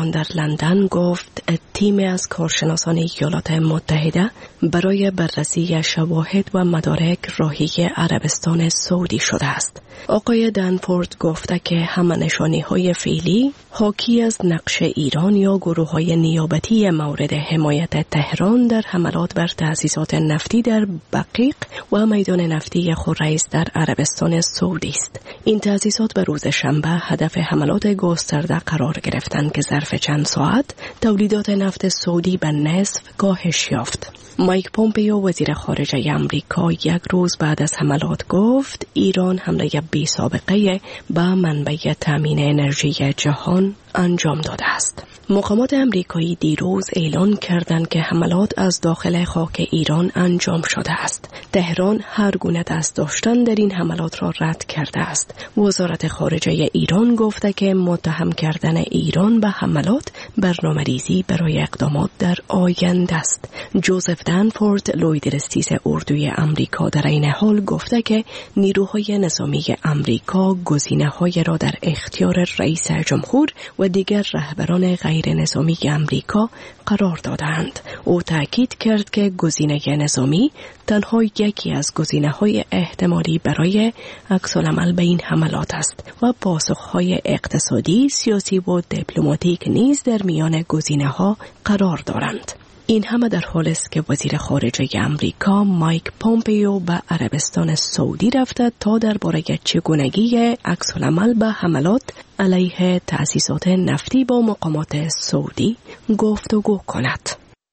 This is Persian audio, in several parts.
تهران در لندن گفت تیم از کارشناسان ایالات متحده برای بررسی شواهد و مدارک راهی عربستان سعودی شده است. آقای دنفورد گفته که همه نشانی‌های فعلی حاکی از نقش ایران یا گروه‌های نیابتی مورد حمایت تهران در حملات بر تأسیسات نفتی در بقیق و میدان نفتی خرئیس در عربستان سعودی است. این تأسیسات به روز شنبه هدف حملات گسترده قرار گرفتند که ظرف چند ساعت تولیدات نفت سعودی به نصف کاهش یافت. مایک پومپیو وزیر خارجه آمریکا یک روز بعد از حملات گفت ایران حمله بی سابقه به منبع تامین انرژی جهان انجام داده است. مقامات آمریکایی دیروز اعلان کردند که حملات از داخل خاک ایران انجام شده است. تهران هر گونه دست داشتن در این حملات را رد کرده است. وزارت خارجه ایران گفته که متهم کردن ایران به حملات برنامه‌ریزی برای اقدامات در آینده است. جوزف دنفورد لوید رئیس اردوی آمریکا در این حال گفته که نیروهای نظامی آمریکا گزینه‌های را در اختیار رئیس جمهور و دیگر رهبران غیر نظامی آمریکا قرار دادند. او تاکید کرد که گزینه نظامی تنها یکی از گزینه‌های احتمالی برای عکس‌العمل به این حملات است و پاسخ‌های اقتصادی، سیاسی و دیپلماتیک نیز در میان گزینه‌ها قرار دارند. این همه در حال است که وزیر خارجه آمریکا مایک پومپیو به عربستان سعودی رفته تا درباره چگونگی عکس‌العمل به حملات علیه تأسیسات نفتی با مقامات سعودی گفتگو کند.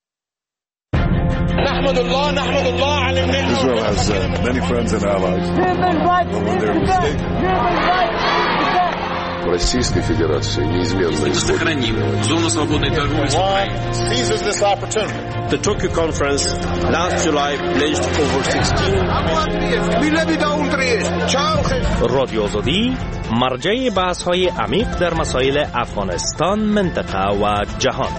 نحمد الله علی النعمة. Israel has many friends and allies. В Российской Федерации неизменно сохраним зону свободной торговли с Украиной. Seizes this opportunity. The Tokyo conference last July pledged over 16 رادیو آزادی مرجع بحث‌های عمیق در مسائل افغانستان، منطقه و جهان.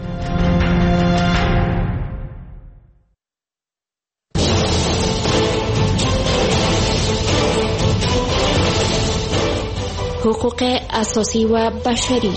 حقوق اساسی و بشری.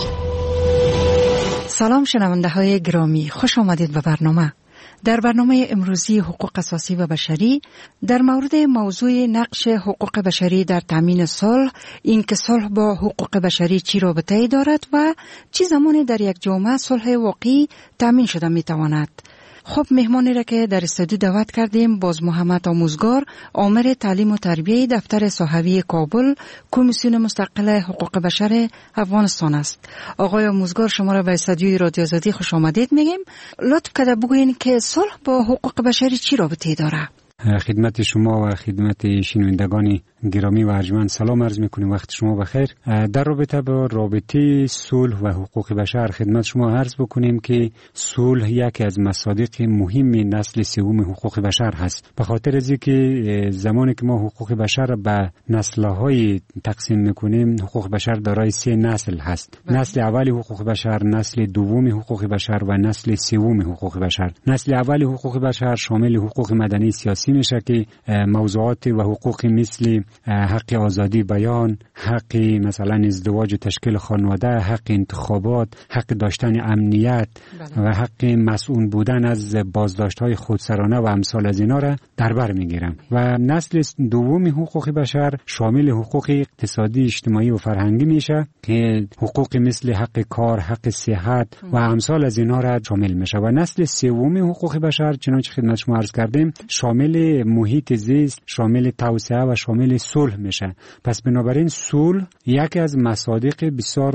سلام شنونده های گرامی، خوش آمدید به برنامه. در برنامه امروزی حقوق اساسی و بشری در مورد موضوع نقش حقوق بشری در تامین صلح، اینکه صلح با حقوق بشری چی رابطه‌ای دارد و چه زمانی در یک جامعه صلح واقعی تامین شده میتواند. خب مهمانی را که در استودیو دعوت کردیم باز محمد آموزگار، آمر تعلیم و تربیه دفتر صحوی کابل، کمیسیون مستقل حقوق بشر افغانستان است. آقای آموزگار، شما را به استودیوی رادیو آزادی خوش آمدید میگیم. لطف کرده بگوین که صلح با حقوق بشری چی رابطه‌ای داره؟ خدمت شما و خدمت شنوندگان گرامی و ارجمند سلام عرض میکنیم. وقت شما بخیر. در رابطه با رابطه صلح و حقوق بشر خدمت شما عرض بکنیم که صلح یکی از مصادیق مهم نسل سوم حقوق بشر هست. به خاطر از اینکه زمانی که ما حقوق بشر را به نسل‌های تقسیم میکنیم، حقوق بشر دارای 3 نسل هست. نسل اول حقوق بشر، نسل دوم حقوق بشر و نسل سوم حقوق بشر. نسل اول حقوق بشر شامل حقوق مدنی سیاسی میشه که موضوعات و حقوق مثل حق آزادی بیان، حق مثلا ازدواج و تشکیل خانواده، حق انتخابات، حق داشتن امنیت و حق مسئول بودن از بازداشت‌های خودسرانه و امثال از اینا را در بر میگیرم. و نسل دوم حقوق بشر شامل حقوق اقتصادی، اجتماعی و فرهنگی میشه که حقوق مثل حق کار، حق صحت و امثال از اینا را شامل میشه. و نسل سوم حقوق بشر چنانچه خدمت شما عرض کردیم شامل محیط زیست، شامل توسعه و شامل صلح میشه. پس بنابراین صلح یکی از مصادیق بسیار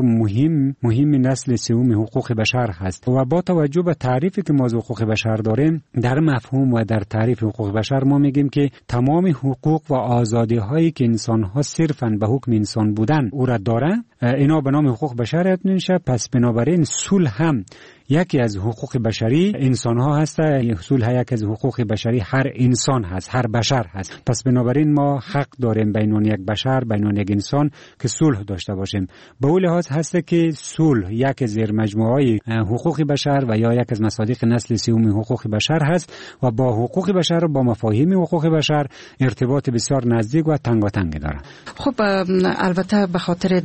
مهم نسل سوم حقوق بشر هست. و با توجه به تعریفی که ما از حقوق بشر داریم، در مفهوم و در تعریف حقوق بشر ما میگیم که تمام حقوق و آزادی هایی که انسان ها صرفاً به حکم انسان بودن او را داره، اینا به نام حقوق بشر میشه. پس بنابراین صلح هم یکی از حقوق بشری انسان ها هست. صلح یکی از حقوق بشری هر انسان هست، هر بشر هست. پس بنابراین ما حق داریم بین یک بشر، بین یک انسان که صلح داشته باشیم. به اون لحاظ هست که صلح یک زیر مجموعه حقوق بشر و یا یک از مصادیق نسل سوم حقوق بشر هست و با حقوق بشر و با مفاهیم حقوق بشر ارتباط بسیار نزدیک و تنگاتنگ داره. خب البته به خاطر درک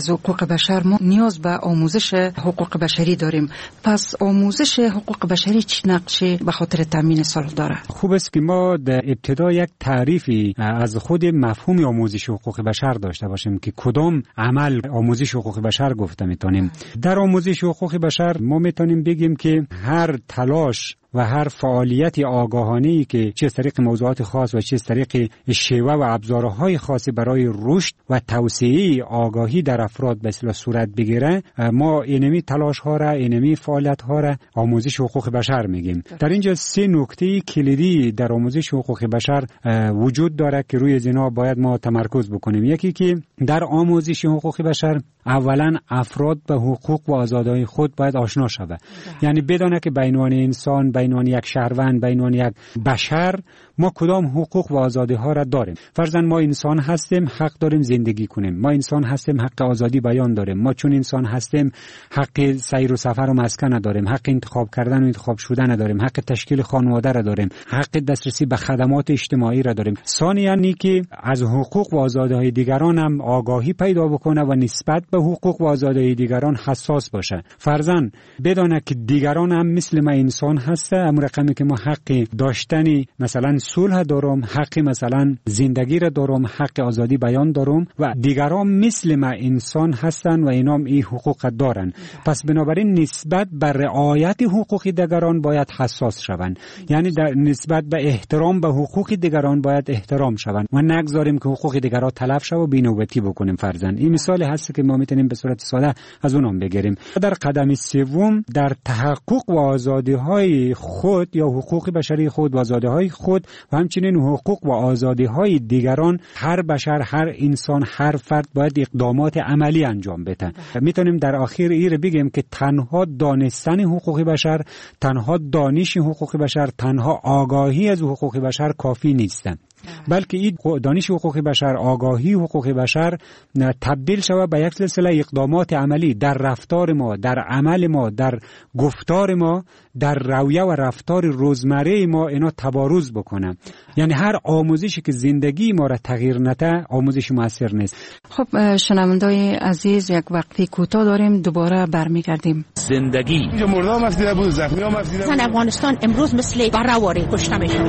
از حقوق بشر ما نیاز به آموزش حقوق بشری داریم. پس آموزش حقوق بشری چه نقشی به خاطر تامین صلح داره؟ خوب است که ما در ابتدا یک تعریفی از خود مفهوم آموزش حقوق بشر داشته باشیم که کدام عمل آموزش حقوق بشر گفته میتونیم. در آموزش حقوق بشر ما میتونیم بگیم که هر تلاش و هر فعالیت آگاهانه‌ای که چه از طریق موضوعات خاص و چه از طریق شیوه و ابزارهای خاصی برای رشد و توسعه آگاهی در افراد به اصطلاح صورت بگیره، ما اینمی تلاش‌ها را، اینمی فعالیت‌ها را آموزش حقوق بشر میگیم. در اینجا سه نکته کلیدی در آموزش حقوق بشر وجود داره که روی اینا باید ما تمرکز بکنیم. یکی که در آموزش حقوق بشر اولا افراد به حقوق و آزادی‌های خود باید آشنا شود. یعنی بدونه که به عنوان انسان، به عنوان یک شهروند، به عنوان یک بشر ما کدام حقوق و آزادی‌ها را داریم. فرضاً ما انسان هستیم، حق داریم زندگی کنیم. ما انسان هستیم، حق آزادی بیان داریم. ما چون انسان هستیم حق سیر و سفر و مسکن داریم، حق انتخاب کردن و انتخاب شدن داریم، حق تشکیل خانواده را داریم، حق دسترسی به خدمات اجتماعی را داریم. ثانیاً اینکه از حقوق و آزادی‌های دیگران هم آگاهی پیدا بکنه و نسبت به حقوق و آزادی‌های دیگران حساس باشه. فرضاً بدونه که دیگران هم مثل ما انسان هسته، اما رقمی که ما حق داشتن مثلا صلح دارم، حق مثلا زندگی را دارم، حق آزادی بیان دارم و دیگران مثل ما انسان هستن و اینا هم این حقوق دارن. پس بنابراین نسبت به رعایت حقوق دیگران باید حساس شوند. یعنی در نسبت به احترام به حقوق دیگران باید احترام شوند و نگذاریم که حقوق دیگران تلف شه و بی‌نوبتی بکنیم. فرضاً این مثال هست که ما میتونیم به صورت ساده از اونم بگیریم. در قدم سوم در تحقق و آزادی‌های خود یا حقوق بشری خود و آزادی‌های خود و همچنین حقوق و آزادی‌های دیگران هر بشر، هر انسان، هر فرد باید اقدامات عملی انجام بده. میتونیم در آخر این بگیم که تنها دانستن حقوق بشر، تنها دانش حقوق بشر، تنها آگاهی از حقوق بشر کافی نیست، بلکه این دانش حقوق بشر، آگاهی حقوق بشر تبدیل شود به یک سلسله اقدامات عملی در رفتار ما، در عمل ما، در گفتار ما، در رویه و رفتار روزمره ما اینا تبارز بکنه. یعنی هر آموزشی که زندگی ما را تغییر نده آموزش موثر نیست. خب شنوندای عزیز، یک وقتی کوتاه داریم، دوباره برمیگردیم. زندگی اینجا مردم مفیده بود، زخمی ها مفیده بود. افغانستان امروز مثل برهواری کشته میشه.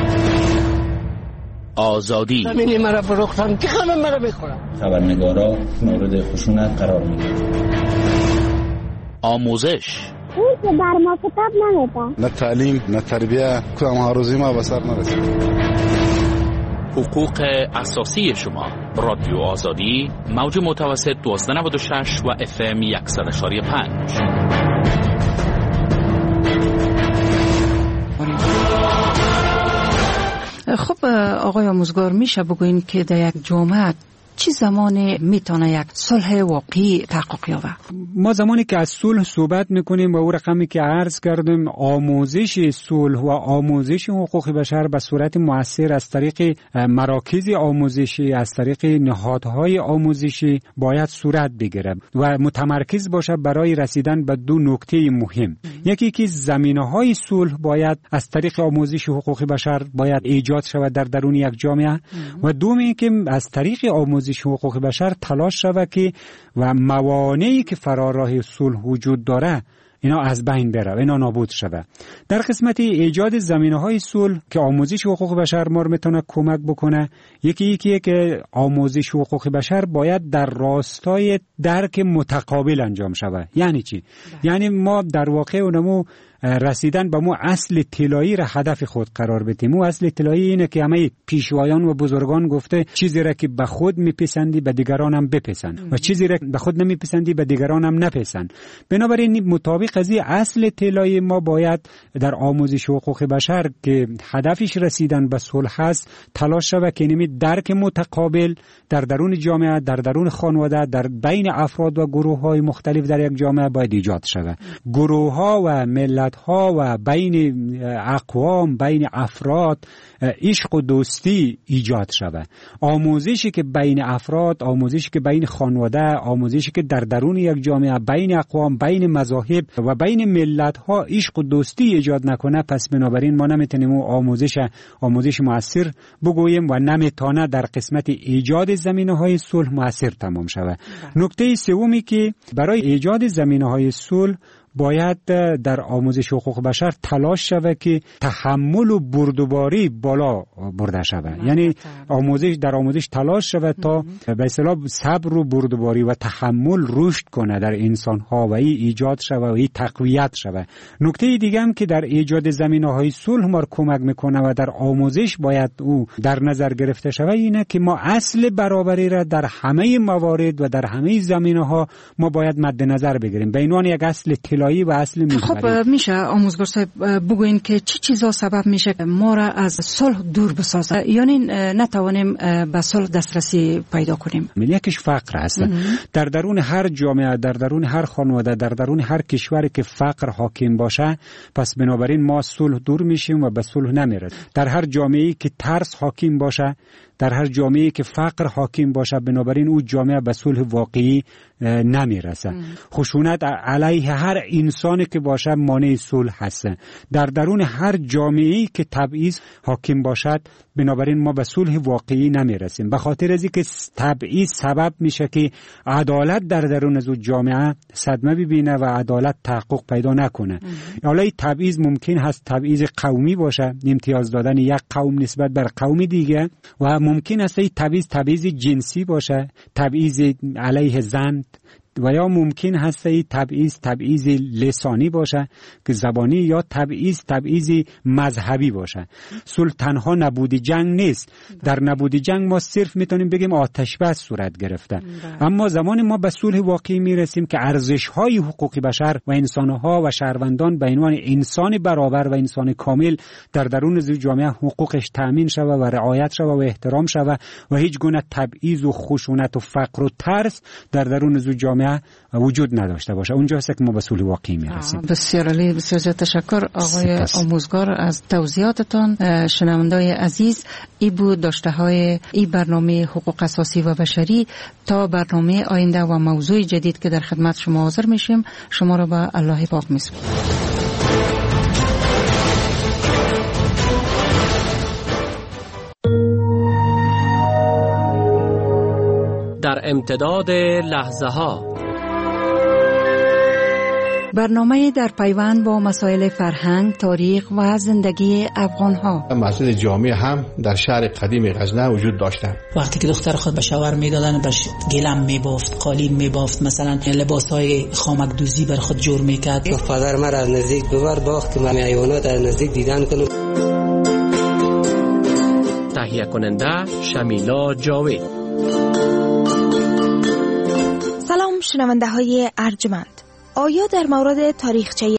آزادی زمینی مرا فروختن که همه مرا بخورن. خبرنگارا مورد خشونت قرار میگیرن. آموزش اون که بر ما کتاب نمیده، نه تعلیم نه تربیه، کدام ها روزی ما به سر نرسید. حقوق اساسی شما. رادیو آزادی، موج متوسط 1296 و FM 100.5. خب آقای آموزگار، میشه بگوین که در یک جامعه چه زمانی میتونه یک صلح واقعی تحقق یابه؟ ما زمانی که از صلح صحبت میکنیم و او رقمی که عرض کردیم، آموزش صلح و آموزش حقوق بشر به صورت مؤثر از طریق مراکز آموزشی، از طریق نهادهای آموزشی باید صورت بگیره و متمرکز باشه برای رسیدن به دو نکته مهم. یکی که زمینه‌های صلح باید از طریق آموزش حقوق بشر باید ایجاد شود در درون یک جامعه و دومی که از طریق آموزش حقوق بشر تلاش شود که و موانعی که فراراه صلح وجود داره اینا از بین بره، اینا نابود شود. در قسمت ایجاد زمینه‌های صلح که آموزش حقوق بشر ما رو میتونه کمک بکنه، یکی که آموزش حقوق بشر باید در راستای درک متقابل انجام شود. یعنی چی؟ یعنی ما در واقع اونمو رسیدن به مو اصل طلایی را هدف خود قرار بدیم. مو اصل طلایی اینه که همه پیشوایان و بزرگان گفته چیزی را که به خود میپسندی به دیگران هم بپسند و چیزی را به خود نمیپسندی به دیگران هم نپسند. بنابراین مطابق از این اصل طلایی ما باید در آموزش حقوق بشر که هدفش رسیدن به صلح است تلاش شود که نمی درک متقابل در درون جامعه، در درون خانواده، در بین افراد و گروه‌های مختلف در یک جامعه باید ایجاد شود. گروه‌ها و ملت ملت‌ها و بین اقوام، بین افراد عشق و دوستی ایجاد شود. آموزشی که بین افراد، آموزشی که بین خانواده، آموزشی که در درون یک جامعه بین اقوام، بین مذاهب و بین ملت‌ها عشق و دوستی ایجاد نکنه، پس بنابراین ما نمیتونیم آموزش مؤثر بگوییم و نمیتونه در قسمت ایجاد زمینه‌های صلح مؤثر تمام شود. نکته سومی که برای ایجاد زمینه‌های صلح باید در آموزش حقوق بشر تلاش شود که تحمل و بردباری بالا برده شود. یعنی در آموزش تلاش شود تا به اصطلاح صبر و بردباری و تحمل رشد کنه در انسان‌ها و این ایجاد شود و این تقویت شود. نکته دیگه هم که در ایجاد زمینه‌های صلح ما کمک میکنه و در آموزش باید او در نظر گرفته شود اینه که ما اصل برابری را در همه موارد و در همه زمینه‌ها ما باید مد نظر بگیریم. به عنوان یک اصل و اصل خب میشه آموزگار صاحب بگوین که چی چیزا سبب میشه ما را از صلح دور بسازه، یعنی نتوانیم به صلح دسترسی پیدا کنیم؟ یکیش فقر هست. در درون هر جامعه، در درون هر خانواده، در درون هر کشوری که فقر حاکم باشه، پس بنابراین ما صلح دور میشیم و به صلح نمیرسیم. در هر جامعه‌ای که ترس حاکم باشه، در هر جامعه‌ای که فقر حاکم باشه، بنابراین او جامعه به صلح واقعی نمیرسه. خشونت علیه هر انسانی که باشه مانع صلح هست. در درون هر جامعه‌ای که تبعیض حاکم باشد، بنابراین ما به صلح واقعی نمیرسیم. به خاطر از اینکه تبعیض سبب میشه که عدالت در درون از جامعه صدمه ببینه و عدالت تحقق پیدا نکنه. حالا تبعیض ممکن هست تبعیض قومی باشه، امتیاز دادن یک قوم نسبت بر قوم دیگه، و ممکن است تبعیض جنسی باشه، تبعیض علیه زن، و یا ممکن هست تبعیض لسانی باشه که زبانی، یا تبعیض مذهبی باشه. صلح تنها نبود جنگ نیست. در نبود جنگ ما صرف میتونیم بگیم آتش بس صورت گرفته. اما زمان ما به صلح واقعی میرسیم که ارزش‌های حقوق بشر و انسان‌ها و شهروندان به عنوان انسان برابر و انسان کامل در درون جامعه حقوقش تأمین شود و رعایت شود و احترام شود و هیچ گونه تبعیض و خشونت و فقر و ترس در درون جامعه وجود نداشته باشه. اونجاست که ما به صلح واقعی میرسیم. بسیار عالی، بسیار تشکر آقای آموزگار از توضیحاتتان. شنوندای عزیز، این بود داشته های این برنامه حقوق اساسی و بشری. تا برنامه آینده و موضوع جدید که در خدمت شما حاضر میشیم، شما را به الله پاک میسپارم. در امتداد لحظه ها، برنامه در پیوند با مسائل فرهنگ، تاریخ و زندگی افغان‌ها. مسجد جامع هم در شهر قدیم غزنه وجود داشته. وقتی که دختر خود به شوهر میدادن، بهش گلم میبافت، قالین میبافت، مثلا لباسهای خامک دوزی بر خود جور میکرد. پدر من از نزدیک ببر باخت که من حیوانات از نزدیک دیدن کنم. تهیه کننده شمیلا جاوید. سلام شنونده های ارجمند. آیا در مورد تاریخچه